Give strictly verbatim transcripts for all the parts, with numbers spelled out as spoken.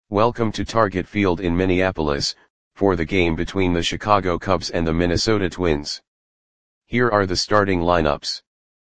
Welcome to Target Field in Minneapolis, for the game between the Chicago Cubs and the Minnesota Twins. Here are the starting lineups.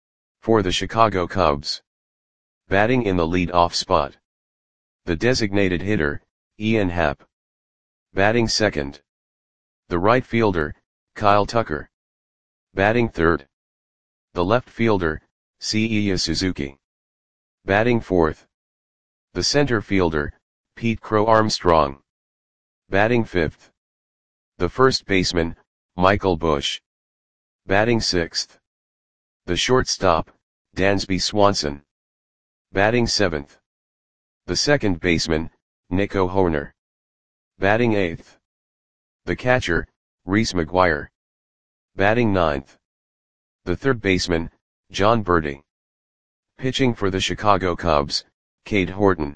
For the Chicago Cubs. Batting in the lead-off spot. The designated hitter, Ian Happ. Batting second. The right fielder, Kyle Tucker. Batting third. The left fielder, Seiya Suzuki. Batting fourth. The center fielder, Pete Crow Armstrong. Batting fifth. The first baseman, Michael Busch. Batting sixth. The shortstop, Dansby Swanson. Batting seventh. The second baseman, Nico Hoerner. Batting eighth. The catcher, Reese McGuire. Batting ninth. The third baseman, Jon Berti. Pitching for the Chicago Cubs, Cade Horton.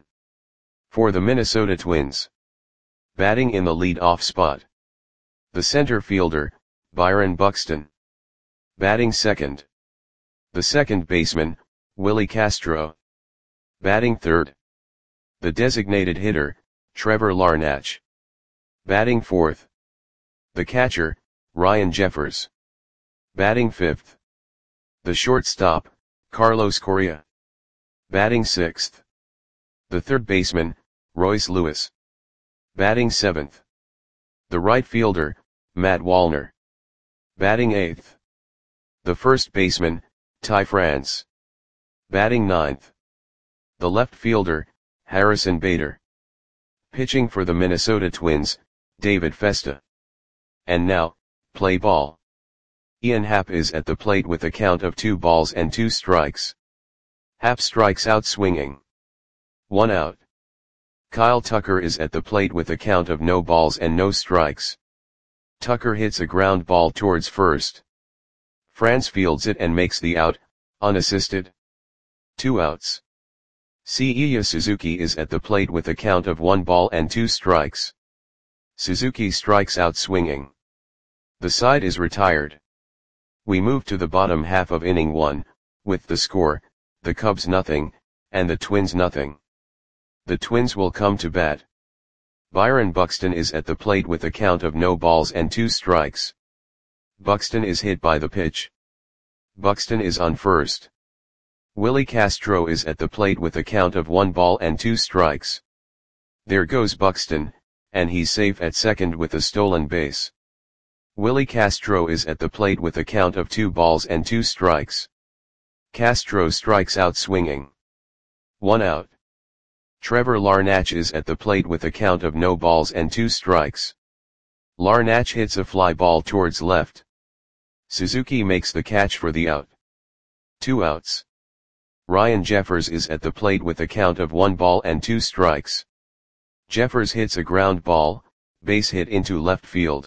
For the Minnesota Twins. Batting in the lead-off spot. The center fielder, Byron Buxton. Batting second. The second baseman, Willie Castro. Batting third. The designated hitter, Trevor Larnach. Batting fourth. The catcher, Ryan Jeffers. Batting fifth. The shortstop, Carlos Correa. Batting sixth. The third baseman, Royce Lewis. Batting seventh. The right fielder, Matt Wallner. Batting eighth. The first baseman, Ty France. Batting ninth. The left fielder, Harrison Bader. Pitching for the Minnesota Twins, David Festa. And now, play ball. Ian Happ is at the plate with a count of two balls and two strikes. Happ strikes out swinging. One out. Kyle Tucker is at the plate with a count of no balls and no strikes. Tucker hits a ground ball towards first. France fields it and makes the out, unassisted. Two outs. Seiya Suzuki is at the plate with a count of one ball and two strikes. Suzuki strikes out swinging. The side is retired. We move to the bottom half of inning one, with the score, the Cubs nothing, and the Twins nothing. The Twins will come to bat. Byron Buxton is at the plate with a count of no balls and two strikes. Buxton is hit by the pitch. Buxton is on first. Willie Castro is at the plate with a count of one ball and two strikes. There goes Buxton, and he's safe at second with a stolen base. Willie Castro is at the plate with a count of two balls and two strikes. Castro strikes out swinging. One out. Trevor Larnach is at the plate with a count of no balls and two strikes. Larnach hits a fly ball towards left. Suzuki makes the catch for the out. Two outs. Ryan Jeffers is at the plate with a count of one ball and two strikes. Jeffers hits a ground ball, base hit into left field.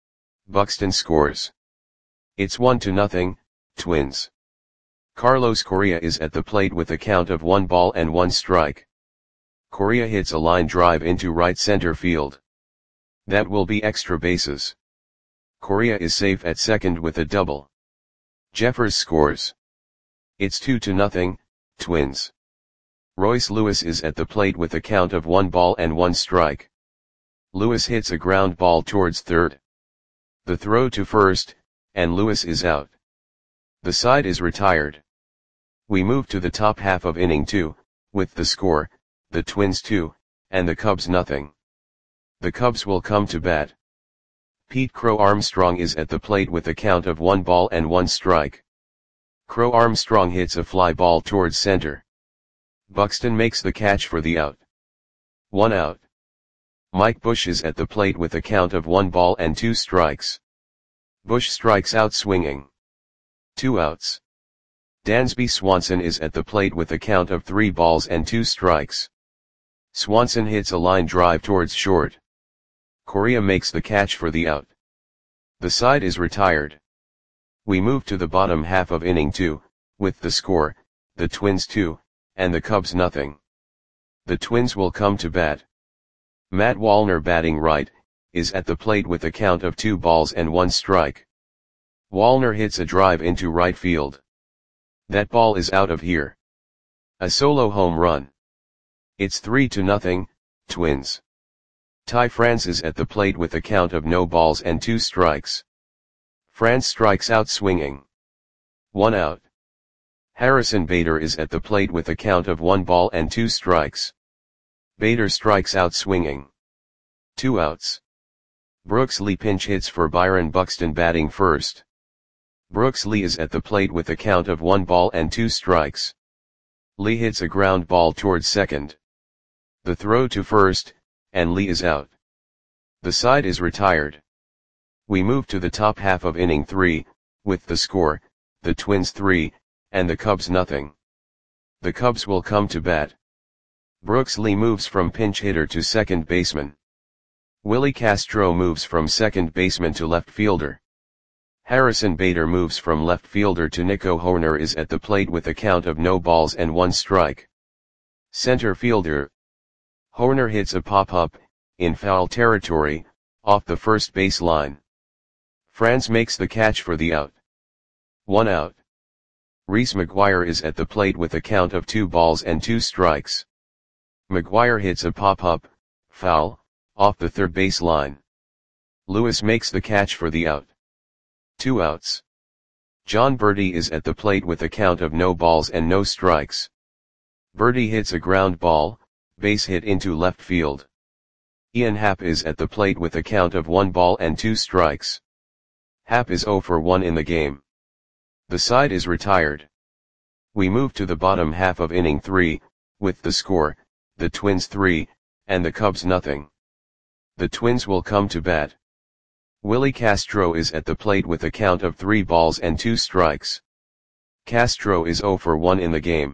Buxton scores. It's one to nothing, Twins. Carlos Correa is at the plate with a count of one ball and one strike. Correa hits a line drive into right center field. That will be extra bases. Correa is safe at second with a double. Jeffers scores. It's two to nothing, Twins. Royce Lewis is at the plate with a count of one ball and one strike. Lewis hits a ground ball towards third. The throw to first, and Lewis is out. The side is retired. We move to the top half of inning two, with the score, the Twins two, and the Cubs nothing. The Cubs will come to bat. Pete Crow Armstrong is at the plate with a count of one ball and one strike. Crow Armstrong hits a fly ball towards center. Buxton makes the catch for the out. One out. Mike Busch is at the plate with a count of one ball and two strikes. Busch strikes out swinging. Two outs. Dansby Swanson is at the plate with a count of three balls and two strikes. Swanson hits a line drive towards short. Correa makes the catch for the out. The side is retired. We move to the bottom half of inning two, with the score, the Twins two, and the Cubs nothing. The Twins will come to bat. Matt Wallner batting right, is at the plate with a count of two balls and one strike. Wallner hits a drive into right field. That ball is out of here. A solo home run. It's three to nothing, Twins. Ty France is at the plate with a count of no balls and two strikes. France strikes out swinging. One out. Harrison Bader is at the plate with a count of one ball and two strikes. Bader strikes out swinging. Two outs. Brooks Lee pinch hits for Byron Buxton batting first. Brooks Lee is at the plate with a count of one ball and two strikes. Lee hits a ground ball towards second. The throw to first, and Lee is out. The side is retired. We move to the top half of inning three, with the score, the Twins three, and the Cubs nothing. The Cubs will come to bat. Brooks Lee moves from pinch hitter to second baseman. Willie Castro moves from second baseman to left fielder. Harrison Bader moves from left fielder to Nico Hoerner is at the plate with a count of no balls and one strike. Center fielder. Hoerner hits a pop-up, in foul territory, off the first base line. France makes the catch for the out. One out. Reese McGuire is at the plate with a count of two balls and two strikes. McGuire hits a pop-up, foul, off the third base line. Lewis makes the catch for the out. Two outs. John Berti is at the plate with a count of no balls and no strikes. Berti hits a ground ball, base hit into left field. Ian Happ is at the plate with a count of one ball and two strikes. Happ is oh for one in the game. The side is retired. We move to the bottom half of inning three, with the score, the Twins three, and the Cubs nothing. The Twins will come to bat. Willie Castro is at the plate with a count of three balls and two strikes. Castro is oh for one in the game.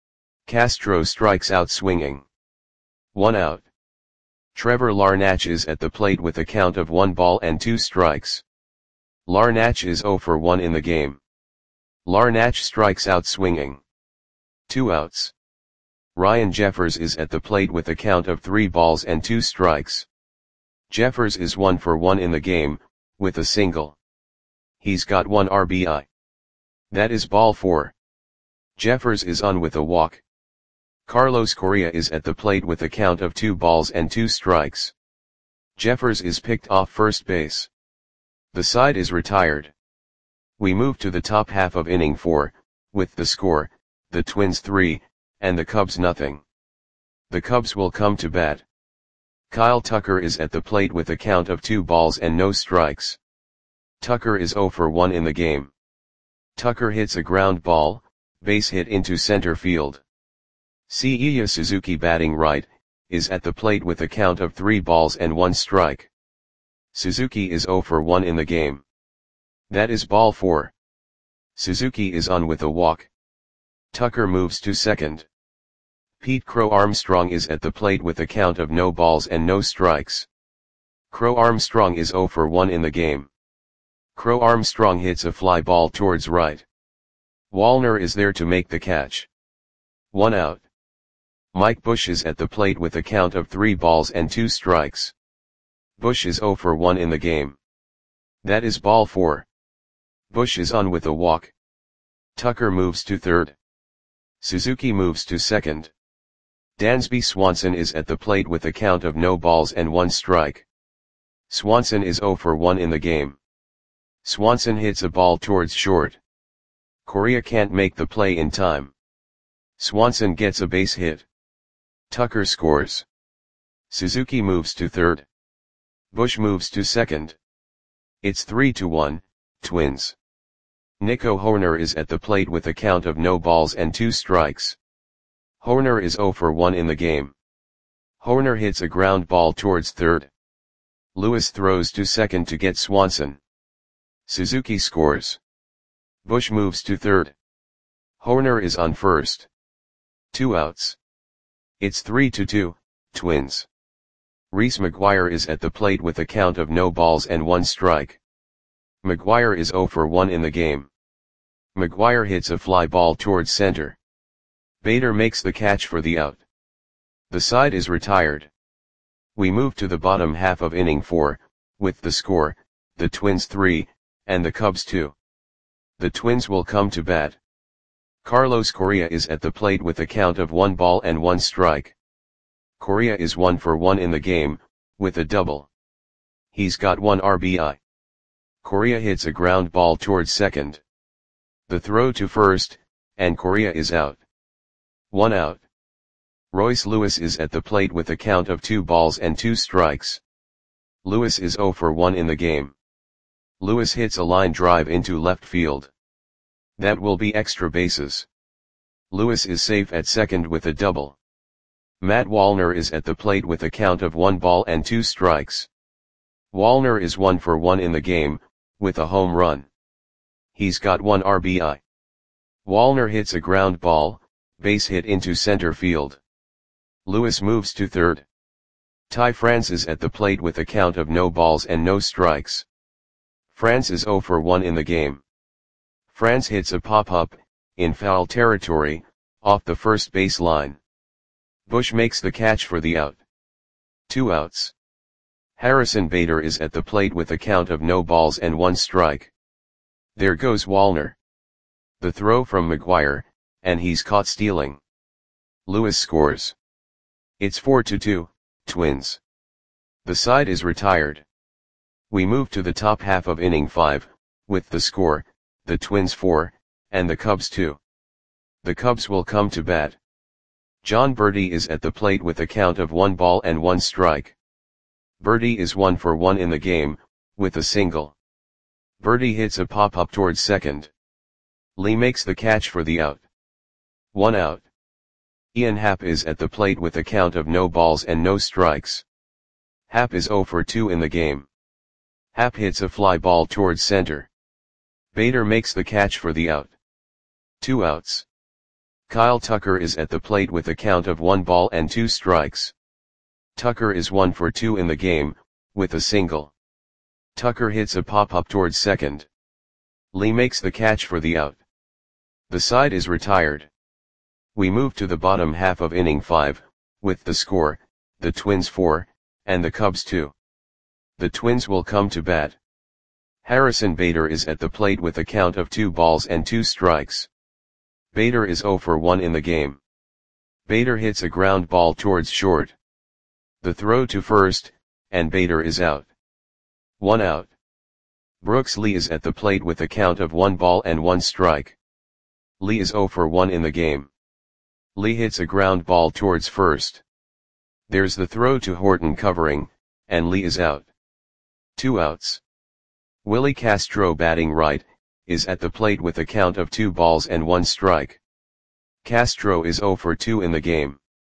Castro strikes out swinging. One out. Trevor Larnach is at the plate with a count of one ball and two strikes. Larnach is oh for one in the game. Larnach strikes out swinging. Two outs. Ryan Jeffers is at the plate with a count of three balls and two strikes. Jeffers is one for one in the game, with a single. He's got one R B I. That is ball four. Jeffers is on with a walk. Carlos Correa is at the plate with a count of two balls and two strikes. Jeffers is picked off first base. The side is retired. We move to the top half of inning four, with the score, the Twins three, and the Cubs nothing. The Cubs will come to bat. Kyle Tucker is at the plate with a count of two balls and no strikes. Tucker is oh for one in the game. Tucker hits a ground ball, base hit into center field. Seiya Suzuki batting right, is at the plate with a count of three balls and one strike. Suzuki is oh for one in the game. That is ball four. Suzuki is on with a walk. Tucker moves to second. Pete Crow Armstrong is at the plate with a count of no balls and no strikes. Crow Armstrong is oh for one in the game. Crow Armstrong hits a fly ball towards right. Wallner is there to make the catch. One out. Mike Bush is at the plate with a count of three balls and two strikes. Bush is oh for one in the game. That is ball four. Bush is on with a walk. Tucker moves to third. Suzuki moves to second. Dansby Swanson is at the plate with a count of no balls and one strike. Swanson is oh for one in the game. Swanson hits a ball towards short. Correa can't make the play in time. Swanson gets a base hit. Tucker scores. Suzuki moves to third. Bush moves to second. It's three to one, Twins. Nico Hoerner is at the plate with a count of no balls and two strikes. Hoerner is oh for one in the game. Hoerner hits a ground ball towards third. Lewis throws to second to get Swanson. Suzuki scores. Bush moves to third. Hoerner is on first. Two outs. It's three to two, Twins. Reese McGuire is at the plate with a count of no balls and one strike. McGuire is oh for one in the game. McGuire hits a fly ball towards center. Bader makes the catch for the out. The side is retired. We move to the bottom half of inning four, with the score, the Twins three, and the Cubs two. The Twins will come to bat. Carlos Correa is at the plate with a count of one ball and one strike. Correa is one for one in the game, with a double. He's got one R B I. Correa hits a ground ball towards second. The throw to first, and Correa is out. One out. Royce Lewis is at the plate with a count of two balls and two strikes. Lewis is zero for one in the game. Lewis hits a line drive into left field. That will be extra bases. Lewis is safe at second with a double. Matt Wallner is at the plate with a count of one ball and two strikes. Wallner is one for one in the game, with a home run. He's got one R B I. Wallner hits a ground ball, base hit into center field. Lewis moves to third. Ty France is at the plate with a count of no balls and no strikes. France is zero for one in the game. France hits a pop-up, in foul territory, off the first base line. Bush makes the catch for the out. Two outs. Harrison Bader is at the plate with a count of no balls and one strike. There goes Wallner. The throw from McGuire, and he's caught stealing. Lewis scores. It's four to two, Twins. The side is retired. We move to the top half of inning five, with the score, the Twins four, and the Cubs two. The Cubs will come to bat. John Birdie is at the plate with a count of one ball and one strike. Birdie is one for one in the game, with a single. Birdie hits a pop-up towards second. Lee makes the catch for the out. One out. Ian Happ is at the plate with a count of no balls and no strikes. Happ is zero for two in the game. Happ hits a fly ball towards center. Bader makes the catch for the out. Two outs. Kyle Tucker is at the plate with a count of one ball and two strikes. Tucker is one for two in the game, with a single. Tucker hits a pop-up towards second. Lee makes the catch for the out. The side is retired. We move to the bottom half of inning five, with the score, the Twins four, and the Cubs two. The Twins will come to bat. Harrison Bader is at the plate with a count of two balls and two strikes. Bader is zero for one in the game. Bader hits a ground ball towards short. The throw to first, and Bader is out. One out. Brooks Lee is at the plate with a count of one ball and one strike. Lee is zero for one in the game. Lee hits a ground ball towards first. There's the throw to Horton covering, and Lee is out. Two outs. Willie Castro, batting right, is at the plate with a count of two balls and one strike. Castro is zero for two in the game.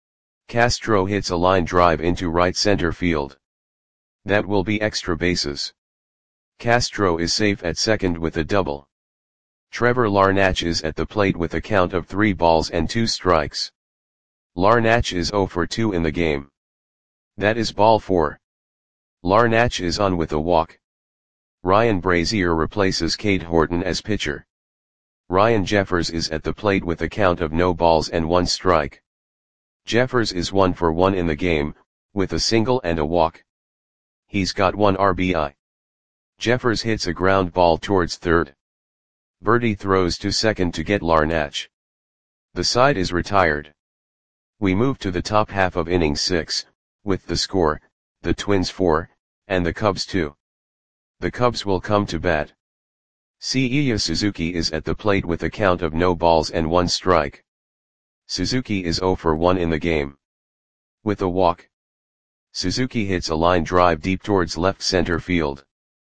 Castro hits a line drive into right center field. That will be extra bases. Castro is safe at second with a double. Trevor Larnach is at the plate with a count of three balls and two strikes. Larnach is zero for two in the game. That is ball four. Larnach is on with a walk. Ryan Brazier replaces Cade Horton as pitcher. Ryan Jeffers is at the plate with a count of no balls and one strike. Jeffers is one for one in the game, with a single and a walk. He's got one R B I. Jeffers hits a ground ball towards third. Birdie throws to second to get Larnach. The side is retired. We move to the top half of inning six, with the score, the Twins four, and the Cubs two. The Cubs will come to bat. Seiya Suzuki is at the plate with a count of no balls and one strike. Suzuki is zero for one in the game. With a walk. Suzuki hits a line drive deep towards left center field.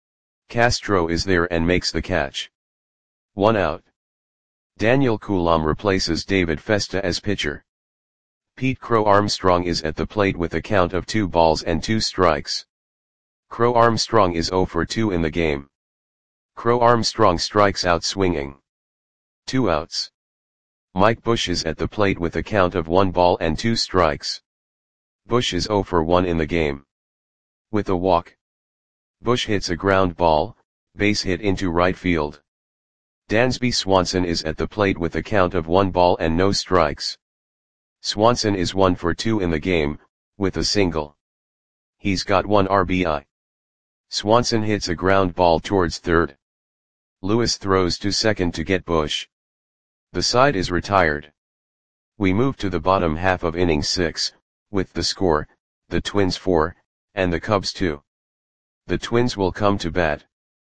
Castro is there and makes the catch. One out. Daniel Coulombe replaces David Festa as pitcher. Pete Crow Armstrong is at the plate with a count of two balls and two strikes. Crow Armstrong is zero for two in the game. Crow Armstrong strikes out swinging. Two outs. Mike Bush is at the plate with a count of one ball and two strikes. Bush is zero for one in the game. With a walk. Bush hits a ground ball, base hit into right field. Dansby Swanson is at the plate with a count of one ball and no strikes. Swanson is one for two in the game, with a single. He's got one R B I. Swanson hits a ground ball towards third. Lewis throws to second to get Bush. The side is retired. We move to the bottom half of inning six, with the score, the Twins four, and the Cubs two. The Twins will come to bat.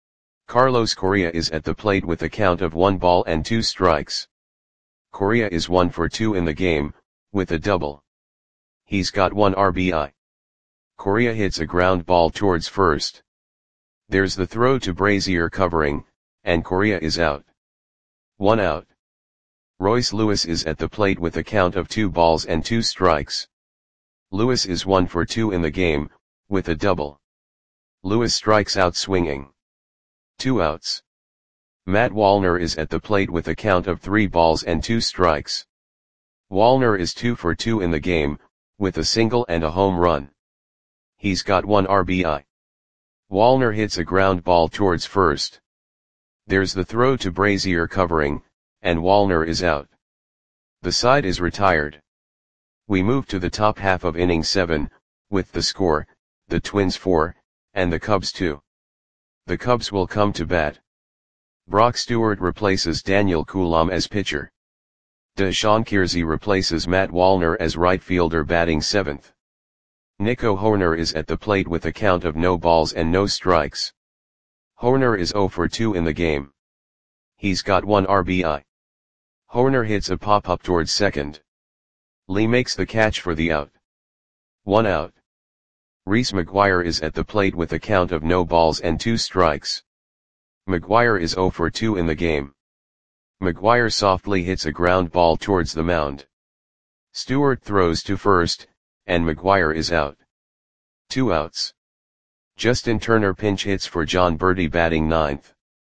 Carlos Correa is at the plate with a count of one ball and two strikes. Correa is one for two in the game, with a double. He's got one R B I. Correa hits a ground ball towards first. There's the throw to Brazier covering, and Correa is out. One out. Royce Lewis is at the plate with a count of two balls and two strikes. Lewis is one for two in the game, with a double. Lewis strikes out swinging. Two outs. Matt Wallner is at the plate with a count of three balls and two strikes. Wallner is two for two in the game, with a single and a home run. He's got one R B I. Wallner hits a ground ball towards first. There's the throw to Brazier covering, and Wallner is out. The side is retired. We move to the top half of inning seven, with the score, the Twins four, and the Cubs two. The Cubs will come to bat. Brock Stewart replaces Daniel Coulombe as pitcher. Deshaun Kiersey replaces Matt Wallner as right fielder batting seventh. Nico Hoerner is at the plate with a count of no balls and no strikes. Hoerner is zero for two in the game. He's got one R B I. Hoerner hits a pop-up towards second. Lee makes the catch for the out. One out. Reese McGuire is at the plate with a count of no balls and two strikes. McGuire is zero for two in the game. McGuire softly hits a ground ball towards the mound. Stewart throws to first, and McGuire is out. Two outs. Justin Turner pinch hits for John Berti batting ninth.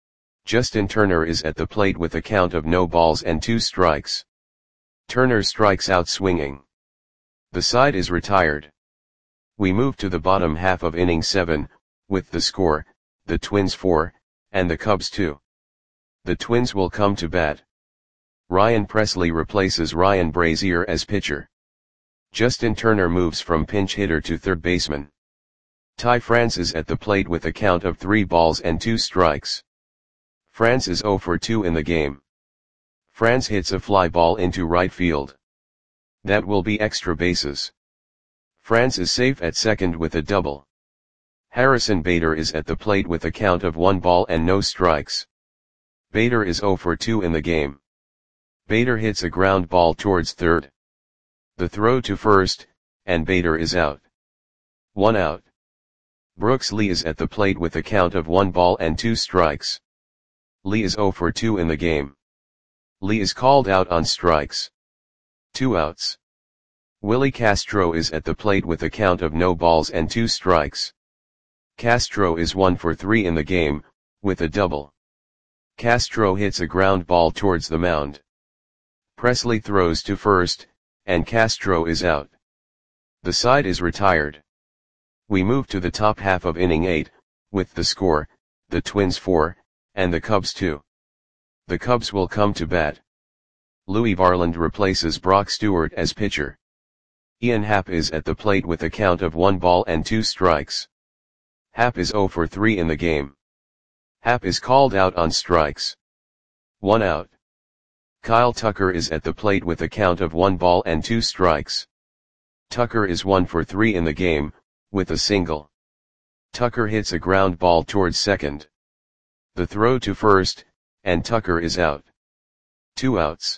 Justin Turner is at the plate with a count of no balls and two strikes. Turner strikes out swinging. The side is retired. We move to the bottom half of inning seven, with the score, the Twins four, and the Cubs two. The Twins will come to bat. Ryan Presley replaces Ryan Brazier as pitcher. Justin Turner moves from pinch hitter to third baseman. Ty France is at the plate with a count of three balls and two strikes. France is zero for two in the game. France hits a fly ball into right field. That will be extra bases. France is safe at second with a double. Harrison Bader is at the plate with a count of one ball and no strikes. Bader is zero for two in the game. Bader hits a ground ball towards third. The throw to first, and Bader is out. One out. Brooks Lee is at the plate with a count of one ball and two strikes. Lee is zero for two in the game. Lee is called out on strikes. Two outs. Willie Castro is at the plate with a count of no balls and two strikes. Castro is one for three in the game, with a double. Castro hits a ground ball towards the mound. Presley throws to first, and Castro is out. The side is retired. We move to the top half of inning eight, with the score, the Twins four, and the Cubs two. The Cubs will come to bat. Louis Varland replaces Brock Stewart as pitcher. Ian Happ is at the plate with a count of one ball and two strikes. Happ is zero for three in the game. Happ is called out on strikes. One out. Kyle Tucker is at the plate with a count of one ball and two strikes. Tucker is one for three in the game, with a single. Tucker hits a ground ball towards second. The throw to first, and Tucker is out. Two outs.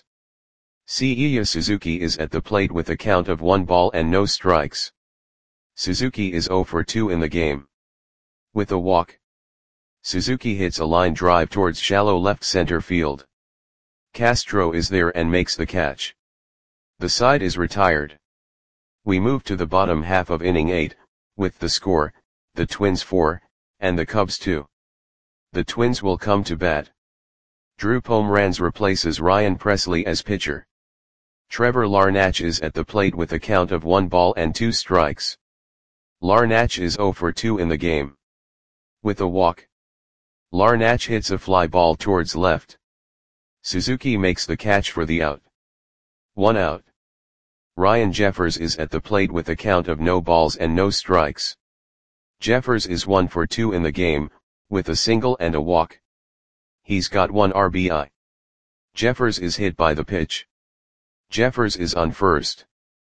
Seiya Suzuki is at the plate with a count of one ball and no strikes. Suzuki is zero for two in the game. With a walk. Suzuki hits a line drive towards shallow left center field. Castro is there and makes the catch. The side is retired. We move to the bottom half of inning eight, with the score, the Twins four, and the Cubs two. The Twins will come to bat. Drew Pomeranz replaces Ryan Presley as pitcher. Trevor Larnach is at the plate with a count of one ball and two strikes. Larnach is zero for two in the game. With a walk. Larnach hits a fly ball towards left. Suzuki makes the catch for the out. One out. Ryan Jeffers is at the plate with a count of no balls and no strikes. Jeffers is one for two in the game, with a single and a walk. He's got one R B I. Jeffers is hit by the pitch. Jeffers is on first.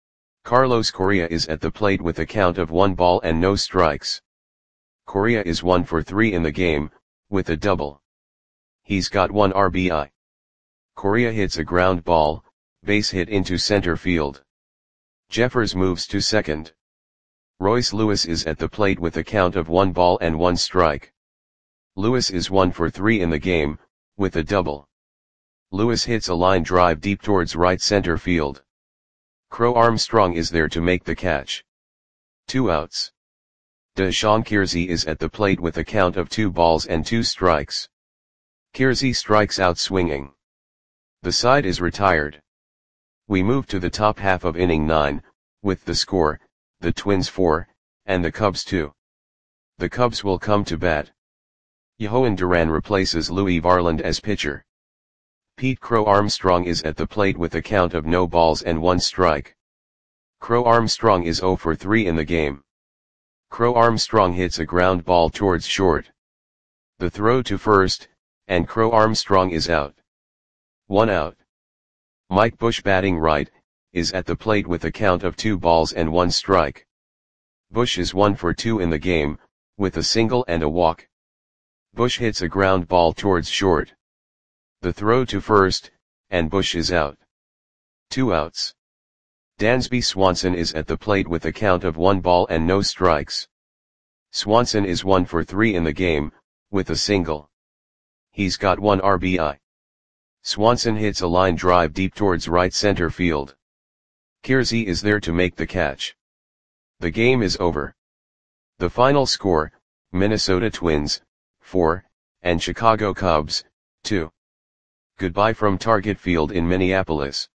Carlos Correa is at the plate with a count of one ball and no strikes. Correa is one for three in the game, with a double. He's got one R B I. Correa hits a ground ball, base hit into center field. Jeffers moves to second. Royce Lewis is at the plate with a count of one ball and one strike. Lewis is one for three in the game, with a double. Lewis hits a line drive deep towards right center field. Crow Armstrong is there to make the catch. Two outs. Deshaun Keirsey is at the plate with a count of two balls and two strikes. Keirsey strikes out swinging. The side is retired. We move to the top half of inning nine, with the score, the Twins four, and the Cubs two. The Cubs will come to bat. Yohan Duran replaces Louis Varland as pitcher. Pete Crow Armstrong is at the plate with a count of no balls and one strike. Crow Armstrong is zero for three in the game. Crow Armstrong hits a ground ball towards short. The throw to first, and Crow Armstrong is out. One out. Mike Bush, batting right, is at the plate with a count of two balls and one strike. Bush is one for two in the game, with a single and a walk. Bush hits a ground ball towards short. The throw to first, and Bush is out. Two outs. Dansby Swanson is at the plate with a count of one ball and no strikes. Swanson is one for three in the game, with a single. He's got one R B I. Swanson hits a line drive deep towards right center field. Keirsey is there to make the catch. The game is over. The final score, Minnesota Twins, four, and Chicago Cubs, two. Goodbye from Target Field in Minneapolis.